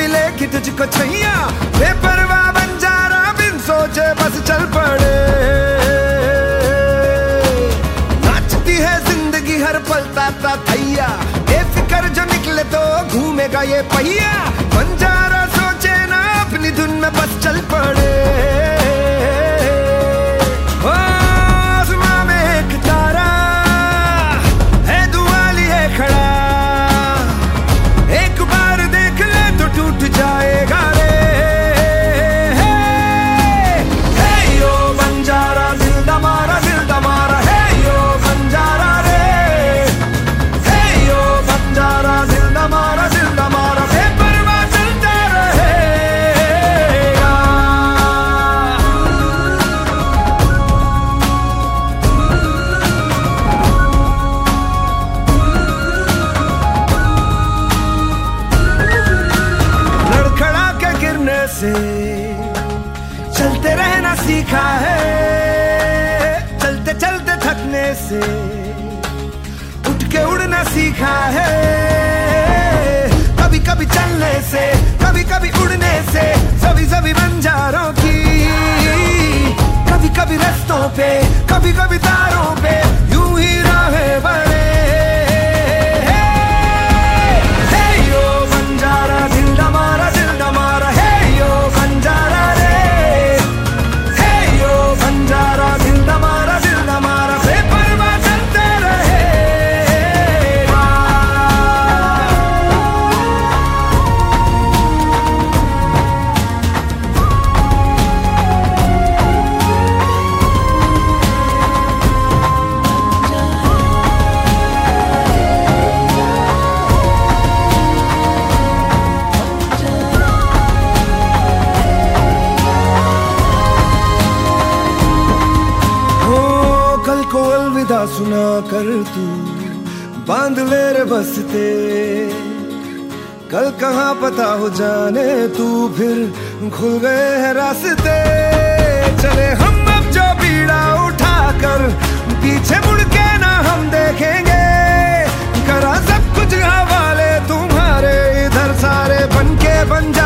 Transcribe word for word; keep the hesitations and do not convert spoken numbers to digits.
मिलेगी तुझको छैया, बेपरवाह बंजारा बिन सोचे बस चल पड़े। नाचती है जिंदगी हर पल ताता थैया, बेफिक्र जो निकले तो घूमेगा ये पहिया। बंजारा सोचे ना अपनी धुन में बस चल पड़े। आसमां में एक तारा है दुआ लिए खड़ा, एक बार देख ले तो टूट जाएगा रे। हे यो बंजारा दिल दमारा दिल दमारा, हे यो बंजारा रे, हे यो बंजारा दिल दमारा दिल दमारा, बेपरवाह चलता रहेगा। लड़खड़ा के गिरने से चलते रहना सीखा है, चलते चलते थकने से उठ के उड़ना सीखा है। कभी कभी चलने से कभी कभी उड़ने से सभी सभी बंजारों की, कभी कभी रस्तों पे कभी कभी तारों पे यूं ही राहें बने। हे यो बंजारा दिल दमारा दिल दमारा, हे यो बंजारा रे, हे यो बंजारा दिल दमारा दिल दमारा, बेपरवाह चलते रहेगा। हो कल को अलविदा सुना कर तू बांध ले रे बस्ते, कल कहाँ पता हो जाने तू फिर खुल गए हैं रास्ते। चले हम अब जो बीड़ा उठाकर पीछे मुड़ के ना हम देखेंगे, करा सब कुछ हवाले तुम्हारे इधर सारे बनके बन जा